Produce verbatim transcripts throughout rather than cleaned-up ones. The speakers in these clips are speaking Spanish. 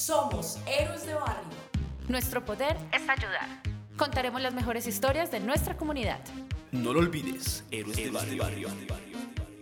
Somos héroes de barrio. Nuestro poder es ayudar. Contaremos las mejores historias de nuestra comunidad. No lo olvides, héroes, héroes de barrio. De barrio.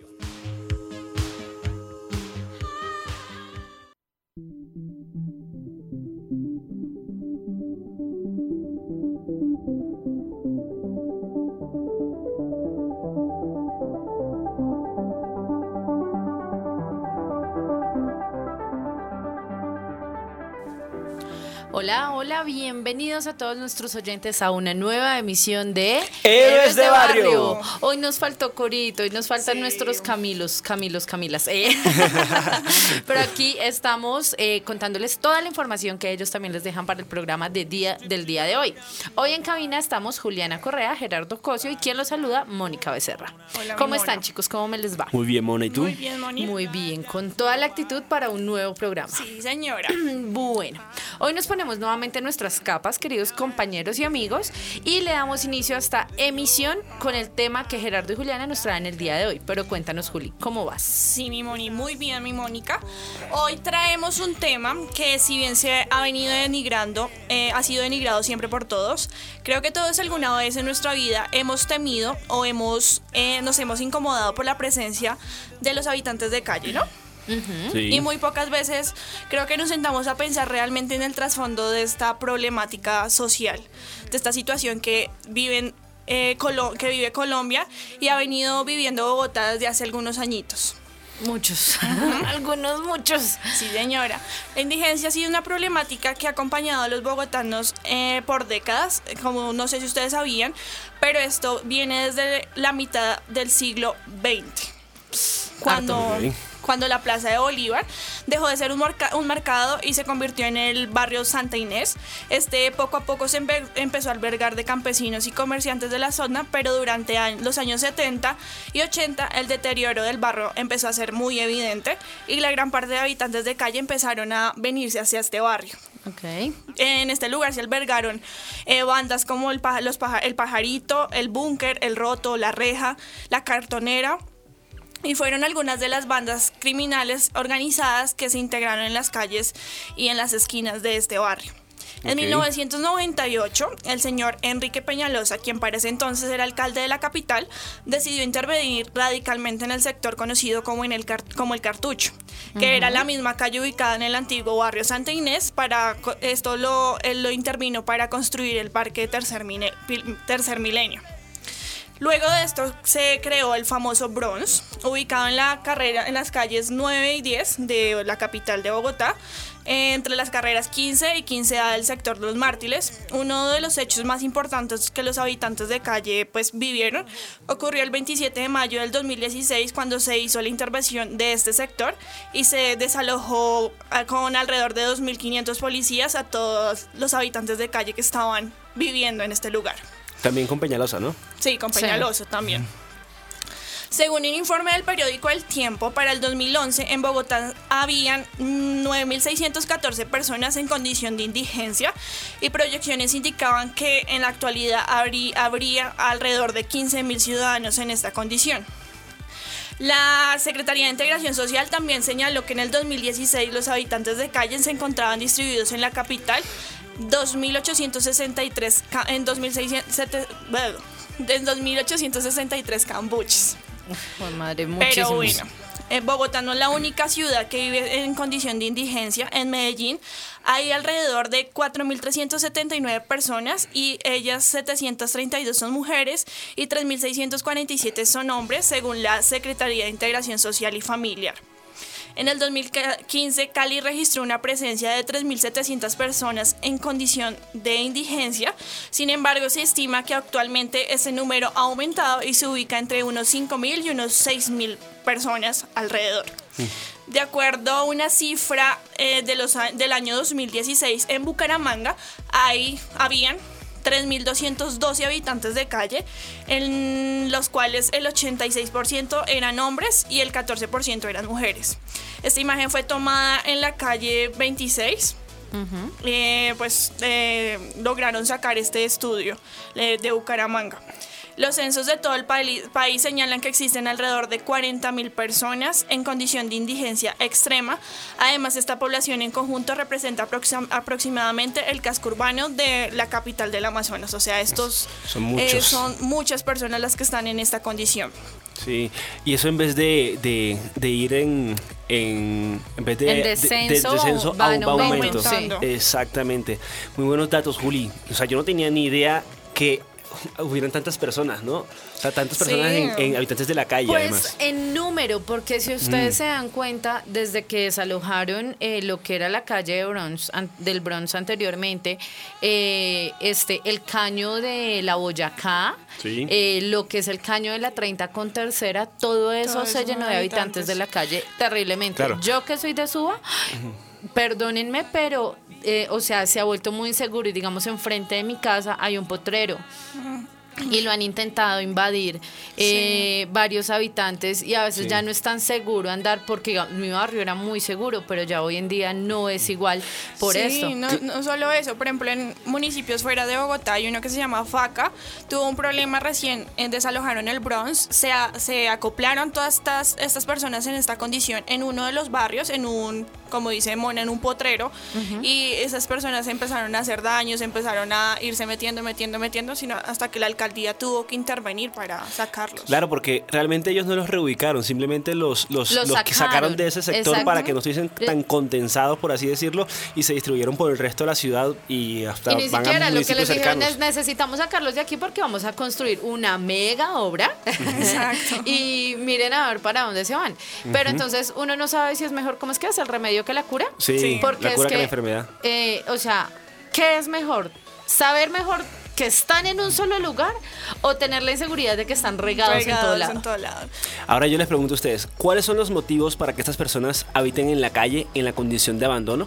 Hola, hola, bienvenidos a todos nuestros oyentes a una nueva emisión de Héroes de Barrio. Hoy nos faltó Corito, hoy nos faltan sí. nuestros Camilos, Camilos, Camilas. Eh. Pero aquí estamos eh, contándoles toda la información que ellos también les dejan para el programa de día, del día de hoy. Hoy en cabina estamos Juliana Correa, Gerardo Cosio y quien los saluda, Mónica Becerra. Hola, ¿Cómo están, chicos? ¿Cómo me les va? Muy bien, Mona, ¿y tú? Muy bien, Moni. Muy bien, con toda la actitud para un nuevo programa. Sí, señora. Bueno, hoy nos ponemos nuevamente nuestras capas, queridos compañeros y amigos, y le damos inicio a esta emisión con el tema que Gerardo y Juliana nos traen el día de hoy. Pero cuéntanos, Juli, ¿cómo vas? Sí, mi Moni, muy bien, mi Mónica. Hoy traemos un tema que, si bien se ha venido denigrando, eh, ha sido denigrado siempre por todos. Creo que todos alguna vez en nuestra vida hemos temido o hemos eh, nos hemos incomodado por la presencia de los habitantes de calle, ¿no? Uh-huh. Sí. Y muy pocas veces creo que nos sentamos a pensar realmente en el trasfondo de esta problemática social, de esta situación que viven eh, Colo- que vive Colombia y ha venido viviendo Bogotá desde hace algunos añitos. Muchos, algunos muchos. Sí, señora. La indigencia ha sido una problemática que ha acompañado a los bogotanos eh, por décadas, como no sé si ustedes sabían, pero esto viene desde la mitad del siglo veinte. Cuando... Harto, cuando la Plaza de Bolívar dejó de ser un, marca- un mercado y se convirtió en el barrio Santa Inés. Este poco a poco se empe- empezó a albergar de campesinos y comerciantes de la zona, pero durante años, los años setenta y ochenta el deterioro del barrio empezó a ser muy evidente y la gran parte de habitantes de calle empezaron a venirse hacia este barrio. Okay. En este lugar se albergaron eh, bandas como el, paja- los paja- el Pajarito, el Búnker, el Roto, la Reja, la Cartonera. Y fueron algunas de las bandas criminales organizadas que se integraron en las calles y en las esquinas de este barrio. En Okay. mil novecientos noventa y ocho, el señor Enrique Peñalosa, quien para ese entonces era alcalde de la capital, decidió intervenir radicalmente en el sector conocido como, en el, car- como el Cartucho, que uh-huh. era la misma calle ubicada en el antiguo barrio Santa Inés. Para esto lo, él lo intervino para construir el Parque Tercer, Mine- Tercer Milenio. Luego de esto se creó el famoso Bronx, ubicado en la carrera en las calles nueve y diez de la capital de Bogotá, entre las carreras quince y quince A del sector de los Mártires. Uno de los hechos más importantes que los habitantes de calle pues vivieron ocurrió el veintisiete de mayo del dos mil dieciséis, cuando se hizo la intervención de este sector y se desalojó con alrededor de dos mil quinientos policías a todos los habitantes de calle que estaban viviendo en este lugar. También con Peñalosa, ¿no? Sí, con Peñalosa sí. también. Según un informe del periódico El Tiempo, para el dos mil once en Bogotá habían nueve mil seiscientas catorce personas en condición de indigencia y proyecciones indicaban que en la actualidad habría, habría alrededor de quince mil ciudadanos en esta condición. La Secretaría de Integración Social también señaló que en el dos mil dieciséis los habitantes de calle se encontraban distribuidos en la capital dos mil ochocientos sesenta y tres en dos mil seiscientos bueno, en dos mil ochocientos sesenta y tres cambuches. Uf, madre, Pero muchísimos. bueno, eh, Bogotá no es la única ciudad que vive en condición de indigencia. En Medellín hay alrededor de cuatro mil trescientas setenta y nueve personas y ellas setecientas treinta y dos son mujeres y tres mil seiscientos cuarenta y siete son hombres, según la Secretaría de Integración Social y Familiar. En el dos mil quince, Cali registró una presencia de tres mil setecientas personas en condición de indigencia. Sin embargo, se estima que actualmente ese número ha aumentado y se ubica entre unos cinco mil y unos seis mil personas alrededor. Sí. De acuerdo a una cifra eh, de los, del año dos mil dieciséis, en Bucaramanga hay, habían tres mil doscientos doce habitantes de calle, en los cuales el ochenta y seis por ciento eran hombres y el catorce por ciento eran mujeres. Esta imagen fue tomada en la calle veintiséis. Uh-huh. Eh, pues eh, lograron sacar este estudio eh, de Bucaramanga. Los censos de todo el país, país señalan que existen alrededor de cuarenta mil personas en condición de indigencia extrema. Además, esta población en conjunto representa aproxim- aproximadamente el casco urbano de la capital del Amazonas. O sea, estos son, muchos. Eh, son muchas personas las que están en esta condición. Sí, y eso en vez de, de, de ir en, en, en vez de, en descenso, de, de descenso va a en un aumento. aumentando. Sí. Exactamente. Muy buenos datos, Juli. O sea, yo no tenía ni idea que hubieran tantas personas, ¿no? O sea, tantas personas Sí. en, en habitantes de la calle, Pues además. en número, porque si ustedes se dan cuenta, desde que desalojaron eh, lo que era la calle de Bronx, an- del Bronx anteriormente, eh, este, el caño de la Boyacá, Sí. eh, lo que es el caño de la treinta con tercera, todo eso Todo se eso llenó de de habitantes habitantes. de la calle terriblemente. Claro. Yo que soy de Suba, perdónenme, pero, eh, o sea, se ha vuelto muy inseguro y digamos enfrente de mi casa hay un potrero. Y lo han intentado invadir eh, varios habitantes y a veces Sí. ya no es tan seguro andar porque digamos, mi barrio era muy seguro, pero ya hoy en día no es igual por sí, esto. No, no solo eso, por ejemplo, en municipios fuera de Bogotá hay uno que se llama Faca, tuvo un problema recién, en desalojaron el Bronx, se, a- se acoplaron todas estas, estas personas en esta condición en uno de los barrios, en un, como dice Mona, en un potrero, y esas personas empezaron a hacer daños, empezaron a irse metiendo, metiendo, metiendo, sino hasta que la alcaldía tuvo que intervenir para sacarlos. Claro, porque realmente ellos no los reubicaron, simplemente los, los, Los los que sacaron. sacaron de ese sector Exacto. para que no estuviesen tan condensados, por así decirlo, y se distribuyeron por el resto de la ciudad y hasta Y ni van siquiera a lo que municipios les dijeron cercanos. es necesitamos sacarlos de aquí porque vamos a construir una mega obra. Exacto. Y miren a ver para dónde se van. Pero entonces uno no sabe si es mejor, ¿cómo es que es? ¿El remedio que la cura? Sí, Sí. Porque la es cura que, que la enfermedad. eh, o sea, ¿qué es mejor? ¿Saber mejor que están en un solo lugar o tener la inseguridad de que están regados, en todo Regados lado? en todo lado. Ahora yo les pregunto a ustedes, ¿cuáles son los motivos para que estas personas habiten en la calle en la condición de abandono?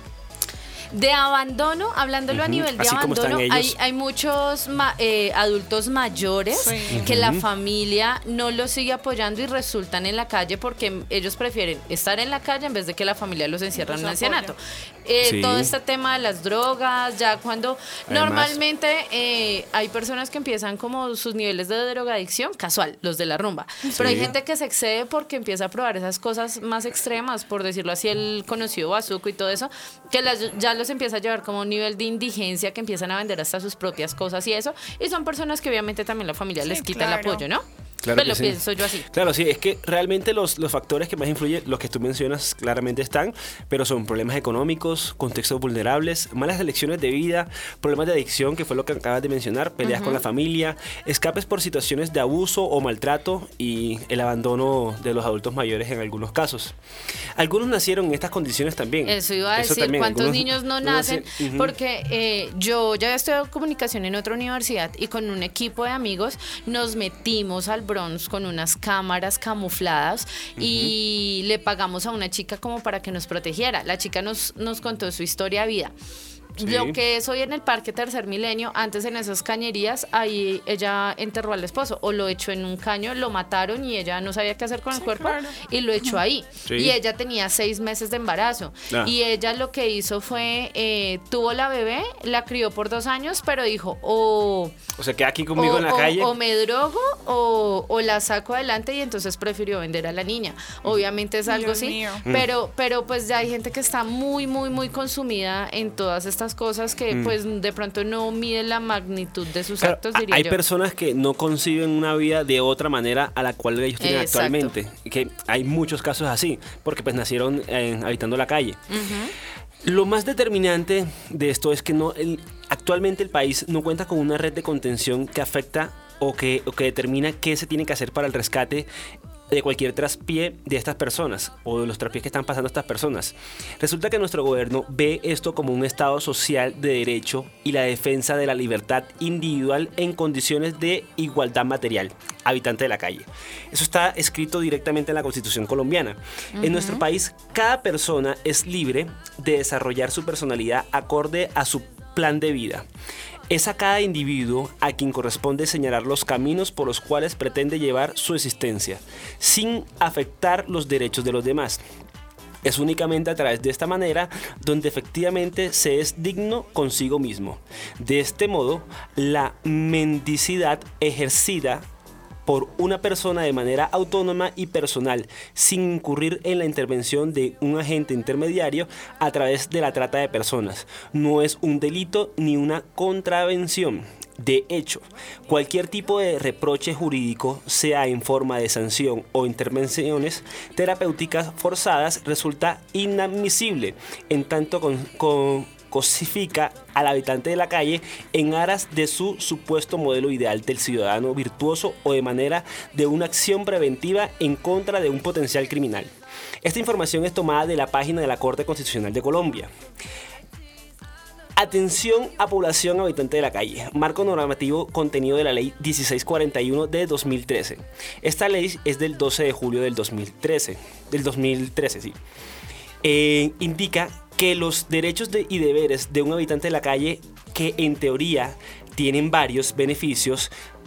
De abandono, hablándolo a Ujú, nivel de así como están abandono, hay, ellos. hay muchos ma- eh, adultos mayores Sí. que la familia no los sigue apoyando y resultan en la calle porque ellos prefieren estar en la calle en vez de que la familia los encierre en Los un ancianato. apoya. Eh, Sí. Todo este tema de las drogas, ya cuando Además. normalmente eh, hay personas que empiezan como sus niveles de drogadicción, casual, los de la rumba, pero hay Sí. gente que se excede porque empieza a probar esas cosas más extremas, por decirlo así, el conocido bazuco y todo eso, que las, ya los empieza a llevar como un nivel de indigencia, que empiezan a vender hasta sus propias cosas y eso, y son personas que obviamente también la familia Sí, les quita claro. el apoyo, ¿no? Claro Pues que lo sí. pienso yo así. Claro, sí, es que realmente los, los factores que más influyen, los que tú mencionas claramente están, pero son problemas económicos, contextos vulnerables, malas elecciones de vida, problemas de adicción, que fue lo que acabas de mencionar, peleas con la familia, escapes por situaciones de abuso o maltrato y el abandono de los adultos mayores en algunos casos. Algunos nacieron en estas condiciones también. Eso iba a Eso decir, también, ¿cuántos algunos niños no nacen? nacen- Ujú. Porque eh, yo ya estudié comunicación en otra universidad y con un equipo de amigos nos metimos al Bronx con unas cámaras camufladas y le pagamos a una chica como para que nos protegiera. La chica nos, nos contó su historia de vida. Sí. Lo que es hoy en el Parque Tercer Milenio, antes en esas cañerías, ahí ella enterró al esposo o lo echó en un caño, lo mataron y ella no sabía qué hacer con el Sí, cuerpo claro. y lo echó ahí. Sí. Y ella tenía seis meses de embarazo. Ah. Y ella lo que hizo fue, eh, tuvo la bebé, la crió por dos años, pero dijo, o, O sea, queda aquí conmigo o, en la o- calle. o me drogo o, o la saco adelante y entonces prefirió vender a la niña. Obviamente es algo Dios así, mío. pero, pero pues ya hay gente que está muy, muy, muy consumida en todas estas cosas que pues de pronto no mide la magnitud de sus Claro, actos, a- diría hay yo. personas que no conciben una vida de otra manera a la cual ellos tienen Exacto. actualmente. Que hay muchos casos así, porque pues nacieron eh, habitando la calle. Lo más determinante de esto es que no el- actualmente el país no cuenta con una red de contención que afecta o que, o que determina qué se tiene que hacer para el rescate de cualquier traspié de estas personas o de los traspiés que están pasando estas personas. Resulta que nuestro gobierno ve esto como un estado social de derecho y la defensa de la libertad individual en condiciones de igualdad material, habitante de la calle. Eso está escrito directamente en la Constitución colombiana. En nuestro país, cada persona es libre de desarrollar su personalidad acorde a su plan de vida. Es a cada individuo a quien corresponde señalar los caminos por los cuales pretende llevar su existencia, sin afectar los derechos de los demás. Es únicamente a través de esta manera donde efectivamente se es digno consigo mismo. De este modo, la mendicidad ejercida por una persona de manera autónoma y personal, sin incurrir en la intervención de un agente intermediario a través de la trata de personas. No es un delito ni una contravención. De hecho, cualquier tipo de reproche jurídico, sea en forma de sanción o intervenciones terapéuticas forzadas, resulta inadmisible, en tanto con, con cosifica al habitante de la calle en aras de su supuesto modelo ideal del ciudadano virtuoso o de manera de una acción preventiva en contra de un potencial criminal. Esta información es tomada de la página de la Corte Constitucional de Colombia. Atención a población habitante de la calle. Marco normativo contenido de la ley dieciséis cuarenta y uno de dos mil trece. Esta ley es del doce de julio del dos mil trece. Del dos mil trece, sí. Eh, indica que los derechos de, y deberes de un habitante de la calle, que en teoría tienen varios beneficios,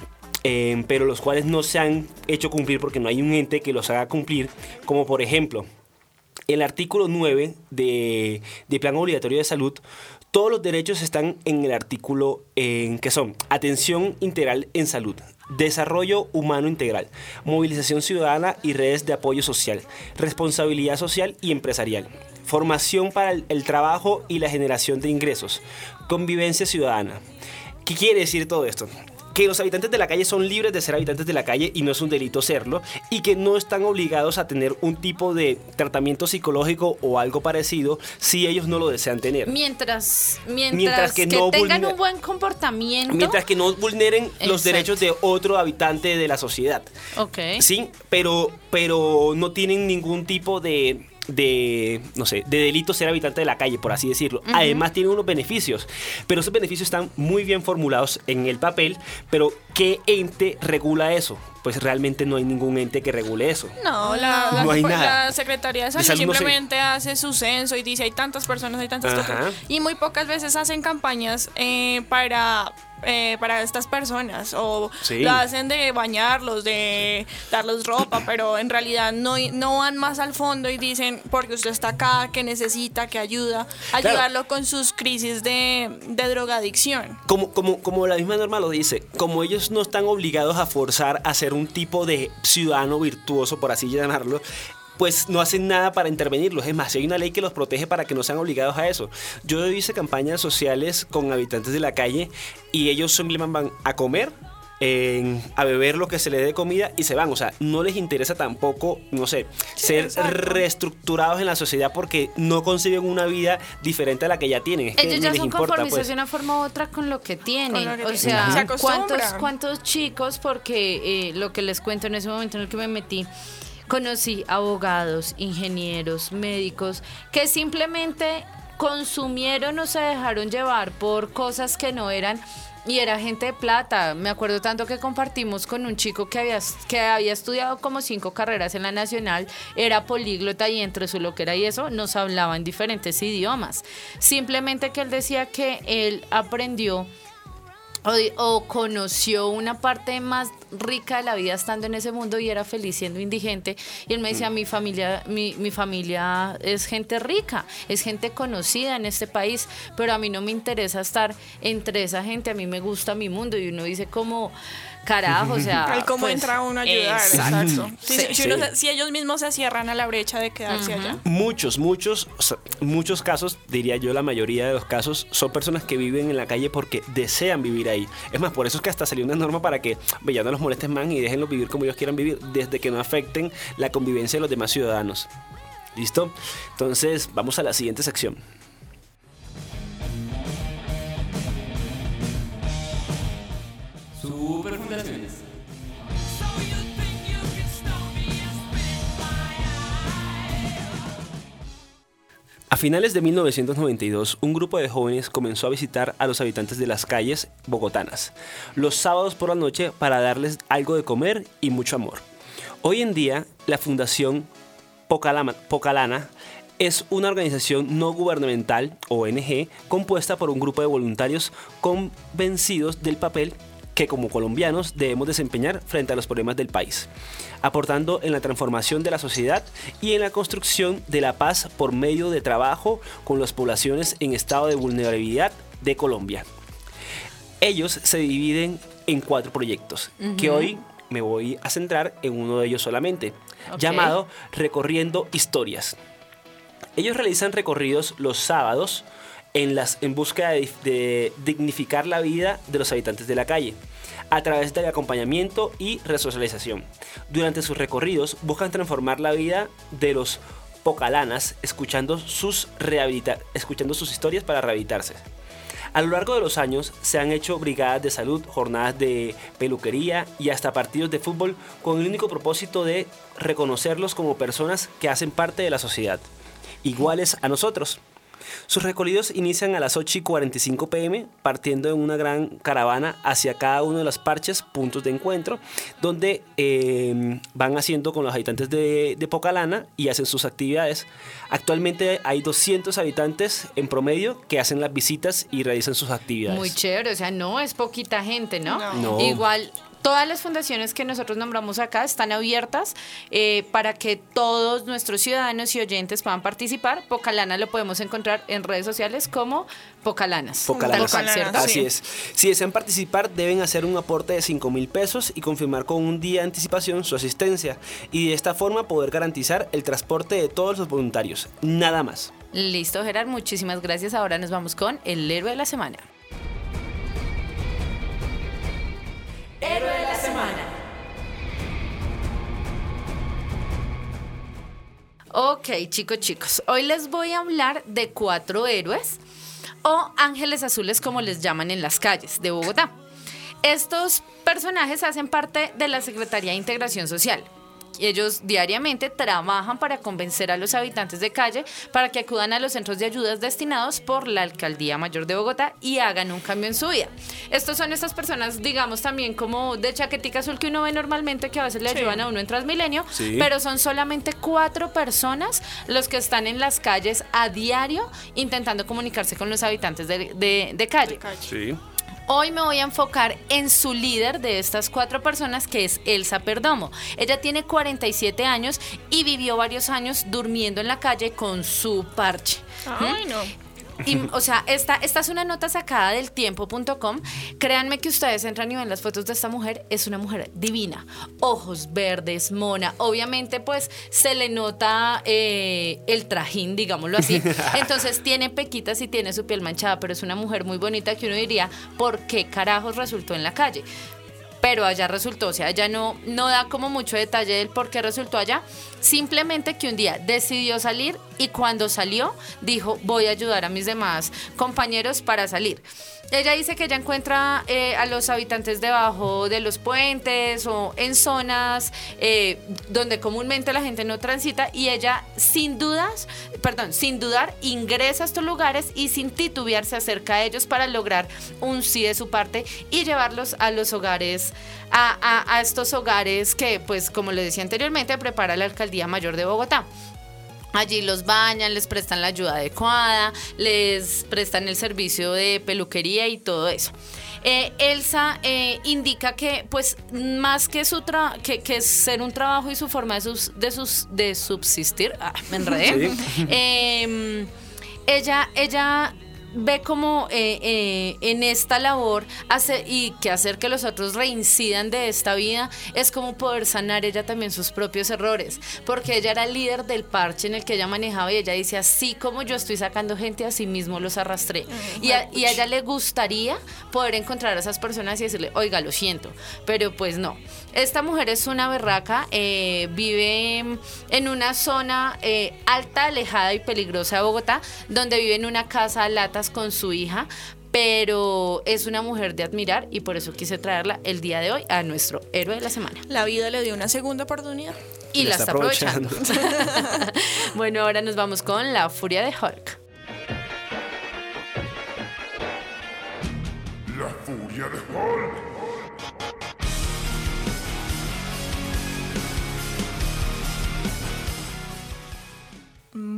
eh, pero los cuales no se han hecho cumplir porque no hay un ente que los haga cumplir, como por ejemplo, el artículo nueve de, de Plan Obligatorio de Salud. Todos los derechos están en el artículo en que son atención integral en salud, desarrollo humano integral, movilización ciudadana y redes de apoyo social, responsabilidad social y empresarial, formación para el, el trabajo y la generación de ingresos, convivencia ciudadana. ¿Qué quiere decir todo esto? Que los habitantes de la calle son libres de ser habitantes de la calle y no es un delito serlo, y que no están obligados a tener un tipo de tratamiento psicológico o algo parecido si ellos no lo desean tener. Mientras, mientras, Mientras que, que no tengan vulner- un buen comportamiento. Mientras que no vulneren los Exacto. derechos de otro habitante de la sociedad. Ok. Sí, pero, pero no tienen ningún tipo de... de, no sé, de delito ser habitante de la calle, por así decirlo. Uh-huh. Además tienen unos beneficios, pero esos beneficios están muy bien formulados en el papel, pero ¿qué ente regula eso? Pues realmente no hay ningún ente que regule eso. No, la, la, No hay la nada. Secretaría de Salud, De salud no sé. simplemente hace su censo y dice hay tantas personas, hay tantas Ajá. personas. Y muy pocas veces hacen campañas eh, para... Eh, para estas personas o Sí. lo hacen de bañarlos, de darles ropa, pero en realidad no, no van más al fondo y dicen porque usted está acá, que necesita, que ayuda, Claro. ayudarlo con sus crisis de, de drogadicción. Como, como, como la misma norma lo dice, como ellos no están obligados a forzar a ser un tipo de ciudadano virtuoso, por así llamarlo, pues no hacen nada para intervenirlos. Es más, hay una ley que los protege para que no sean obligados a eso. Yo hice campañas sociales con habitantes de la calle y ellos simplemente van a comer, eh, a beber lo que se les dé comida y se van. O sea, no les interesa tampoco, no sé, Sí, ser exacto. reestructurados en la sociedad porque no conciben una vida diferente a la que ya tienen. Es que Ellos ni ya les son importa, conformistas pues. de una forma u otra con lo que tienen. Con lo que O tienen. sea, Se acostumbran. ¿cuántos, cuántos chicos? Porque eh, lo que les cuento en ese momento en el que me metí, conocí abogados, ingenieros, médicos, que simplemente consumieron o se dejaron llevar por cosas que no eran. Y era gente de plata. Me acuerdo tanto que compartimos con un chico que había, que había estudiado como cinco carreras en la Nacional, era políglota y entre su loquera y eso nos hablaba en diferentes idiomas. Simplemente que él decía que él aprendió o, o conoció una parte más rica de la vida estando en ese mundo y era feliz siendo indigente. Y él me decía, mi familia, mi, mi familia es gente rica, es gente conocida en este país, pero a mí no me interesa estar entre esa gente, a mí me gusta mi mundo. Y uno dice como, carajo, o sea... Al cómo pues, entra uno a ayudar, exacto. exacto. Si, Sí. si uno Sí. se- si ellos mismos se cierran a la brecha de quedarse Ujú. allá. Muchos, muchos, o sea, muchos casos, diría yo la mayoría de los casos, son personas que viven en la calle porque desean vivir ahí. Es más, por eso es que hasta salió una norma para que ve, ya no los molesten más y déjenlos vivir como ellos quieran vivir, desde que no afecten la convivencia de los demás ciudadanos. ¿Listo? Entonces, vamos a la siguiente sección. Superfundaciones. A finales de mil novecientos noventa y dos, un grupo de jóvenes comenzó a visitar a los habitantes de las calles bogotanas los sábados por la noche para darles algo de comer y mucho amor. Hoy en día, la Fundación Pocalama- Pocalana es una organización no gubernamental, O N G, compuesta por un grupo de voluntarios convencidos del papel que como colombianos debemos desempeñar frente a los problemas del país, aportando en la transformación de la sociedad y en la construcción de la paz por medio de trabajo con las poblaciones en estado de vulnerabilidad de Colombia. Ellos se dividen en cuatro proyectos, uh-huh. que hoy me voy a centrar en uno de ellos solamente, Ok. llamado Recorriendo Historias. Ellos realizan recorridos los sábados en, las, en búsqueda de, de dignificar la vida de los habitantes de la calle, a través del acompañamiento y resocialización. Durante sus recorridos buscan transformar la vida de los pocalanas, escuchando sus, rehabilita- escuchando sus historias para rehabilitarse. A lo largo de los años se han hecho brigadas de salud, jornadas de peluquería y hasta partidos de fútbol con el único propósito de reconocerlos como personas que hacen parte de la sociedad, iguales a nosotros. Sus recorridos inician a las ocho y cuarenta y cinco pm, partiendo en una gran caravana hacia cada uno de los parches, puntos de encuentro, donde eh, van haciendo con los habitantes de, de Pocalana y hacen sus actividades. Actualmente hay doscientos habitantes en promedio que hacen las visitas y realizan sus actividades. Muy chévere, o sea, no es poquita gente, ¿no? No. No. Igual, todas las fundaciones que nosotros nombramos acá están abiertas eh, para que todos nuestros ciudadanos y oyentes puedan participar. Pocalana lo podemos encontrar en redes sociales como Pocalanas. Pocalanas. Tal cual, ¿cierto? Así Sí. es. Si desean participar, deben hacer un aporte de cinco mil pesos y confirmar con un día de anticipación su asistencia. Y de esta forma poder garantizar el transporte de todos los voluntarios. Nada más. Listo, Gerard, muchísimas gracias. Ahora nos vamos con el héroe de la semana. Héroe de la semana. Ok, chicos, chicos, hoy les voy a hablar de cuatro héroes o ángeles azules como les llaman en las calles de Bogotá. Estos personajes hacen parte de la Secretaría de Integración Social. Ellos diariamente trabajan para convencer a los habitantes de calle para que acudan a los centros de ayudas destinados por la Alcaldía Mayor de Bogotá y hagan un cambio en su vida. Estos son estas personas, digamos, también como de chaquetica azul que uno ve normalmente, que a veces le Sí. ayudan a uno en Transmilenio, Sí. pero son solamente cuatro personas los que están en las calles a diario intentando comunicarse con los habitantes de, de- de calle. Sí. Hoy me voy a enfocar en su líder de estas cuatro personas, que es Elsa Perdomo. Ella tiene cuarenta y siete años y vivió varios años durmiendo en la calle con su parche. Ay, no. Y, o sea, esta, esta es una nota sacada del tiempo punto com. Créanme que ustedes entran y ven las fotos de esta mujer. Es una mujer divina. Ojos verdes, mona. Obviamente, pues, se le nota eh, el trajín, digámoslo así. Entonces, tiene pequitas y tiene su piel manchada, pero es una mujer muy bonita que uno diría, ¿por qué carajos resultó en la calle? Pero allá resultó, o sea, ella no, no da como mucho detalle del por qué resultó allá, simplemente que un día decidió salir y cuando salió dijo, voy a ayudar a mis demás compañeros para salir. Ella dice que ella encuentra eh, a los habitantes debajo de los puentes o en zonas eh, donde comúnmente la gente no transita y ella sin dudas, perdón, sin dudar ingresa a estos lugares y sin titubear se acerca a ellos para lograr un sí de su parte y llevarlos a los hogares, a, a, a estos hogares que, pues como les decía anteriormente, prepara la Alcaldía Mayor de Bogotá. Allí los bañan, les prestan la ayuda adecuada, les prestan el servicio de peluquería y todo eso. Eh, Elsa eh, indica que, pues, más que su tra- que, que ser un trabajo y su forma de, sus, de, sus, de subsistir, ah, me enredé, Sí. eh, ella, ella ve como eh, eh, en esta labor hace, y que hacer que los otros reincidan de esta vida es como poder sanar ella también sus propios errores, porque ella era líder del parche en el que ella manejaba y ella dice, así como yo estoy sacando gente, así mismo los arrastré. Y a, y a ella le gustaría poder encontrar a esas personas y decirle, oiga, lo siento, pero pues no. Esta mujer es una berraca, eh, vive en una zona eh, alta, alejada y peligrosa de Bogotá, donde vive en una casa a latas con su hija, pero es una mujer de admirar y por eso quise traerla el día de hoy a nuestro héroe de la semana. La vida le dio una segunda oportunidad. Y La la está está aprovechando. Bueno, ahora nos vamos con la furia de Hulk. La furia de Hulk.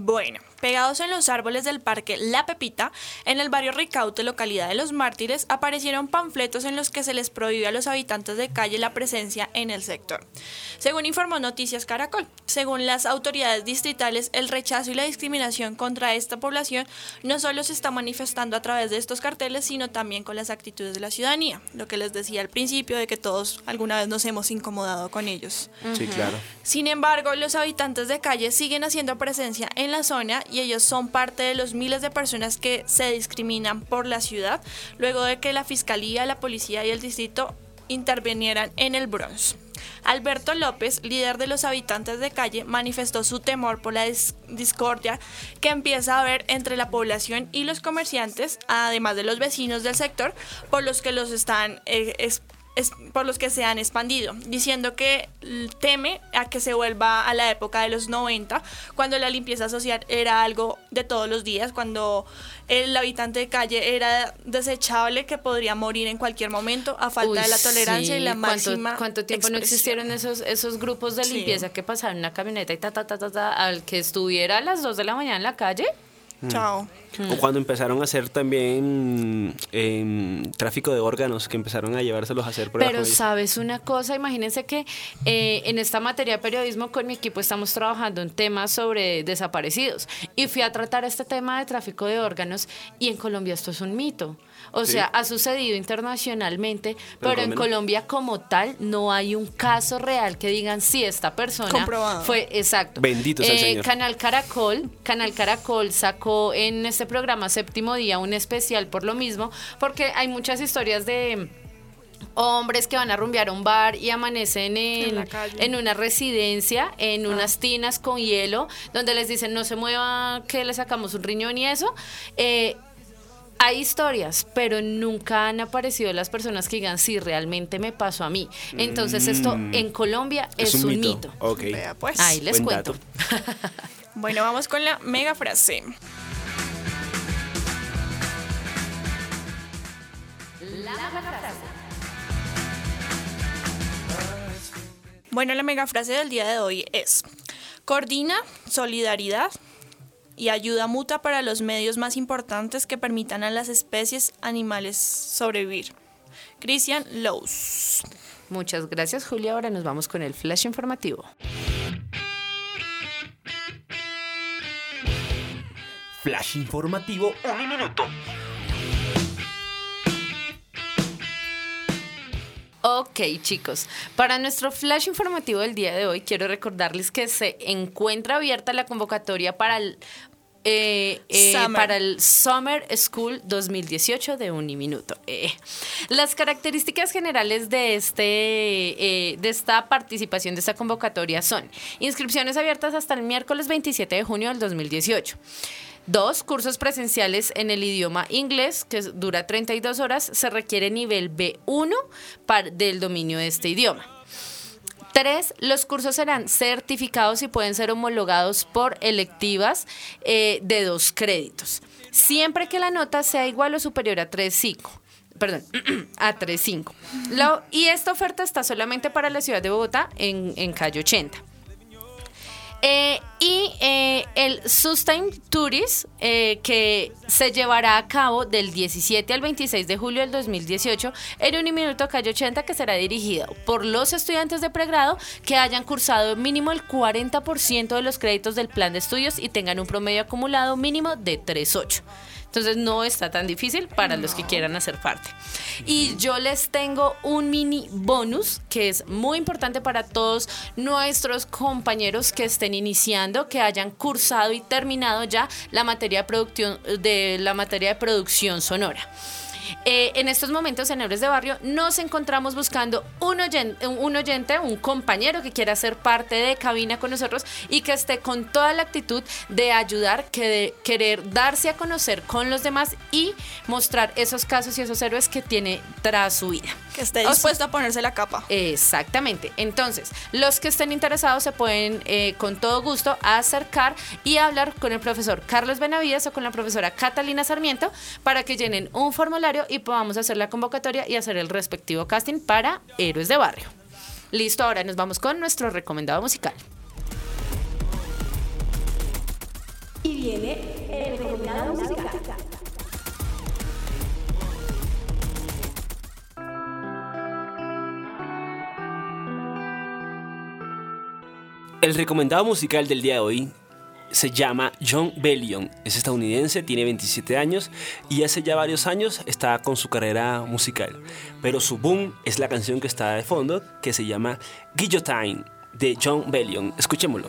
Bueno, pegados en los árboles del parque La Pepita, en el barrio Ricaute, localidad de Los Mártires, aparecieron panfletos en los que se les prohíbe a los habitantes de calle la presencia en el sector. Según informó Noticias Caracol, según las autoridades distritales, el rechazo y la discriminación contra esta población no solo se está manifestando a través de estos carteles, sino también con las actitudes de la ciudadanía, lo que les decía al principio de que todos alguna vez nos hemos incomodado con ellos. Sí, claro. Sin embargo, los habitantes de calle siguen haciendo presencia en la zona y ellos son parte de los miles de personas que se discriminan por la ciudad luego de que la Fiscalía, la Policía y el Distrito intervinieran en el Bronx. Alberto López, líder de los habitantes de calle, manifestó su temor por la dis- discordia que empieza a haber entre la población y los comerciantes, además de los vecinos del sector, por los que los están eh, es- es- por los que se han expandido, diciendo que teme a que se vuelva a la época de los noventa, cuando la limpieza social era algo de todos los días, cuando el habitante de calle era desechable, que podría morir en cualquier momento a falta Uy, de la tolerancia sí. y la ¿Cuánto- máxima ¿Cuánto tiempo no expresión? existieron esos, esos grupos de Sí. limpieza que pasaban en una camioneta y ta, ta, ta, ta, ta, al que estuviera a las dos de la mañana en la calle? Chao. O cuando empezaron a hacer también em, tráfico de órganos, que empezaron a llevárselos a hacer pruebas. Pero con ellos. sabes una cosa, imagínense que eh, en esta materia de periodismo con mi equipo estamos trabajando en temas sobre desaparecidos y fui a tratar este tema de tráfico de órganos y en Colombia esto es un mito. O Sí. sea, ha sucedido internacionalmente, pero, por lo en menos- Colombia como tal no hay un caso real que digan si esta persona Comprobado. fue exacto. Bendito sea el Señor. Canal Caracol, Canal Caracol sacó en este programa Séptimo Día un especial por lo mismo, porque hay muchas historias de hombres que van a rumbear a un bar y amanecen en, En la calle. en una residencia, en unas tinas con hielo, donde les dicen no se mueva que le sacamos un riñón y eso. Eh, Hay historias, pero nunca han aparecido las personas que digan sí, realmente me pasó a mí. Entonces esto en Colombia es, un mito. Ok. Vea, pues. Ahí les Buen cuento. dato. Bueno, vamos con la mega frase. Bueno, la mega frase del día de hoy es: coordina, solidaridad y ayuda mutua para los medios más importantes que permitan a las especies animales sobrevivir. Christian Lowe's. Muchas gracias, Julia. Ahora nos vamos con el flash informativo. Flash informativo, un minuto. Ok, chicos, para nuestro flash informativo del día de hoy quiero recordarles que se encuentra abierta la convocatoria para el, eh, eh, Summer. para el Summer School dos mil dieciocho de Uniminuto. Eh, las características generales de, este, eh, de esta participación de esta convocatoria son: inscripciones abiertas hasta el miércoles veintisiete de junio del dos mil dieciocho. Dos, cursos presenciales en el idioma inglés, que dura treinta y dos horas, se requiere nivel B uno para, del dominio de este idioma. Tres, los cursos serán certificados y pueden ser homologados por electivas eh, de dos créditos, siempre que la nota sea igual o superior a tres punto cinco. Perdón, a tres punto cinco. Y esta oferta está solamente para la ciudad de Bogotá, en, en calle ochenta. Eh, y eh, el Sustain Tourist, eh, que se llevará a cabo del diecisiete al veintiséis de julio del dos mil dieciocho en Uniminuto calle ochenta, que será dirigido por los estudiantes de pregrado que hayan cursado mínimo el cuarenta por ciento de los créditos del plan de estudios y tengan un promedio acumulado mínimo de tres punto ocho. Entonces no está tan difícil para los que quieran hacer parte. Y yo les tengo un mini bonus que es muy importante para todos nuestros compañeros que estén iniciando, que hayan cursado y terminado ya la materia de producción, de la materia de producción sonora. Eh, en estos momentos en Héroes de Barrio nos encontramos buscando un oyente, un oyente, un compañero que quiera ser parte de cabina con nosotros y que esté con toda la actitud de ayudar, que de querer darse a conocer con los demás y mostrar esos casos y esos héroes que tiene tras su vida. Que esté O sea, dispuesto a ponerse la capa. Exactamente. Entonces, los que estén interesados se pueden eh, con todo gusto acercar y hablar con el profesor Carlos Benavides o con la profesora Catalina Sarmiento para que llenen un formulario y podamos hacer la convocatoria y hacer el respectivo casting para Héroes de Barrio. Listo, ahora nos vamos con nuestro recomendado musical. viene el recomendado musical. El recomendado musical del día de hoy se llama Jon Bellion. Es estadounidense, tiene veintisiete años y hace ya varios años está con su carrera musical. Pero su boom es la canción que está de fondo, que se llama Guillotine, de Jon Bellion. Escuchémoslo.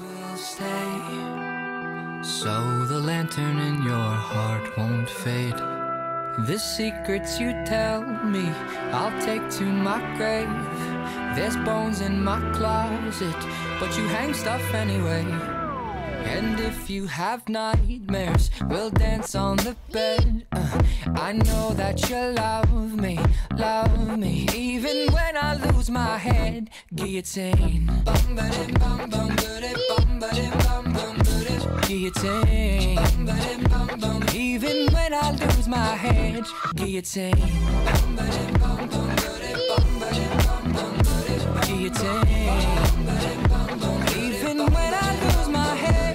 So the lantern in your heart won't fade. The secrets you tell me, I'll take to my grave. There's bones in my closet, but you hang stuff anyway. And if you have nightmares, we'll dance on the bed. uh, I know that you love me, love me, even when I lose my head. Guillotine. Bum ba-dim, bum bum ba-dim, bum ba-dim, bum bum ba-dim. Guillotine. Bum ba-dim, bum bum. Even when I lose my head. Guillotine. Bum ba-dim, bum bum ba-dim, bum ba-dim, bum bum ba-dim. Guillotine. Bum ba-dim, bum bum. Even when I lose my head.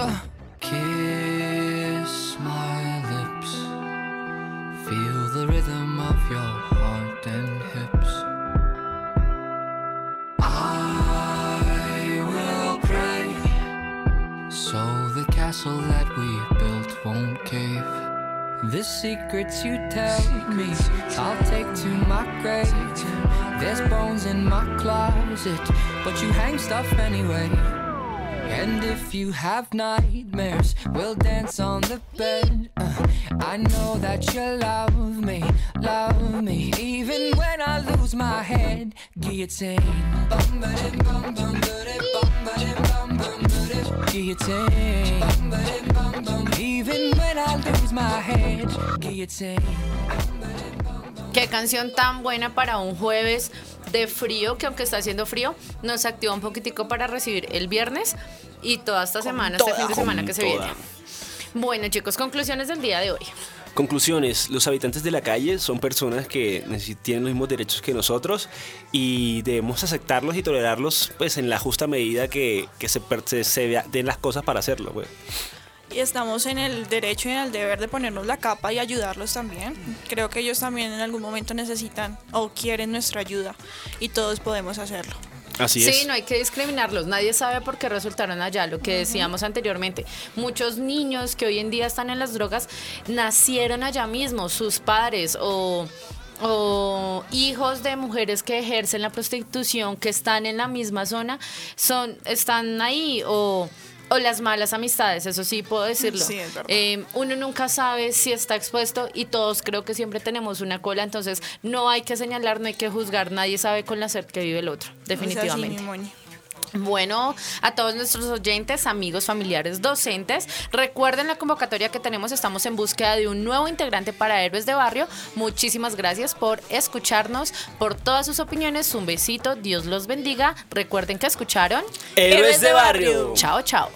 Kiss my lips, feel the rhythm of your heart and hips. I will pray, so the castle that we built won't cave. The secrets you tell me, I'll take to my grave. There's bones in my closet, but you hang stuff anyway. And if you have nightmares, we'll dance on the bed. uh, I know that you love me, love me, even when I lose my head. Guillotine. Bum ba-dim, bum bum ba-dim, bum ba-dim, bum bum ba-dim. Guillotine. Bum ba-dim, bum bum. Even when I lose my head. Guillotine. Qué canción tan buena para un jueves de frío, que aunque está haciendo frío, nos activa un poquitico para recibir el viernes y toda esta semana, toda, este fin de semana que se toda. viene. Bueno, chicos, conclusiones del día de hoy. Conclusiones, los habitantes de la calle son personas que neces- tienen los mismos derechos que nosotros y debemos aceptarlos y tolerarlos pues en la justa medida que, que se, per- se, se vea- den las cosas para hacerlo, pues. Y estamos en el derecho y en el deber de ponernos la capa y ayudarlos también. Creo que ellos también en algún momento necesitan o quieren nuestra ayuda y todos podemos hacerlo. Así Sí, es. no hay que discriminarlos. Nadie sabe por qué resultaron allá, lo que decíamos anteriormente. Muchos niños que hoy en día están en las drogas nacieron allá mismo, sus padres o, o hijos de mujeres que ejercen la prostitución, que están en la misma zona, son, están ahí o... O las malas amistades, eso sí puedo decirlo. Sí, es verdad. Eh, uno nunca sabe si está expuesto y todos creo que siempre tenemos una cola, entonces no hay que señalar, no hay que juzgar, nadie sabe con la sed que vive el otro, definitivamente. Es así, mi Moni. Bueno, a todos nuestros oyentes, amigos, familiares, docentes, recuerden la convocatoria que tenemos. Estamos en búsqueda de un nuevo integrante para Héroes de Barrio. Muchísimas gracias por escucharnos, por todas sus opiniones. Un besito, Dios los bendiga. Recuerden que escucharon Héroes de Barrio. Chao, chao.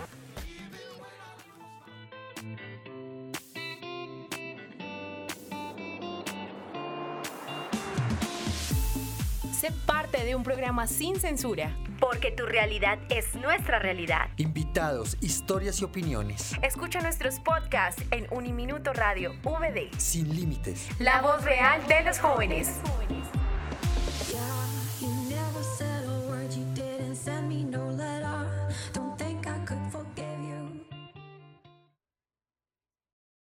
Sé parte de un programa sin censura. Porque tu realidad es nuestra realidad. Invitados, historias y opiniones. Escucha nuestros podcasts en Uniminuto Radio V D. Sin límites. La voz real de los jóvenes. You never said a word, you didn't send me